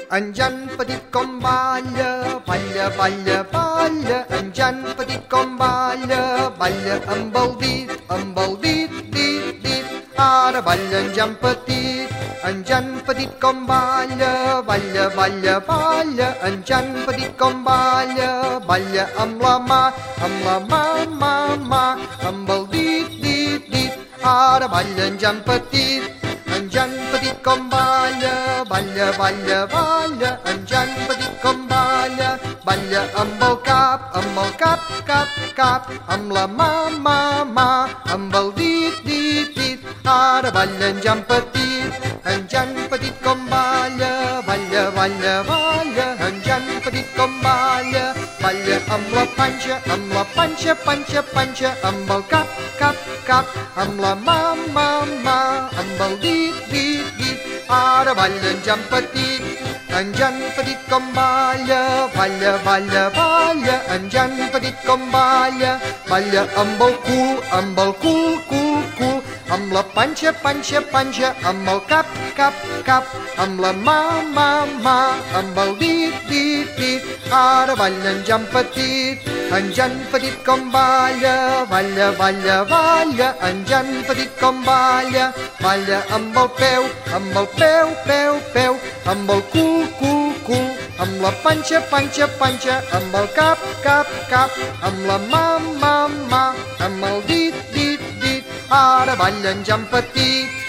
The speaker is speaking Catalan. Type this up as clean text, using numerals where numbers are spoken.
En Jan petit com balla, balla, balla, balla. En Jan petit com balla, balla amb el dit, dit, dit. Ara balla en Jan petit. En Jan petit com balla, balla, balla, balla. En Jan petit com balla, balla amb la mà, amb el dit, dit, dit. Ara balla en Jan petit. En Jan petit com balla, balla, balla, balla. En Jan petit com balla, balla amb el cap, cap. Amb la mà, amb el dit, dit, dit. Ara balla en Jan petit. En Jan petit com balla, balla, balla, balla. En Jan petit com balla, balla amb la panxa, panxa. Amb el cap, cap. Amb la mà, amb el dit, dit. Ara balla en Jan petit. En Jan petit com balla, balla, balla, balla. En Jan petit com balla, balla amb el cul. Amb la panxa, panxa. Amb el cap, cap. Amb la mà, amb el dit, dit. Ara balla en Jan petit. En Jan petit com balla, balla, balla, balla. En Jan petit com balla, balla amb el peu, peu. Amb el cul. Amb la panxa, panxa. Amb el cap, cap. Amb la mà, amb el dit, dit. Ara balla en Jan petit.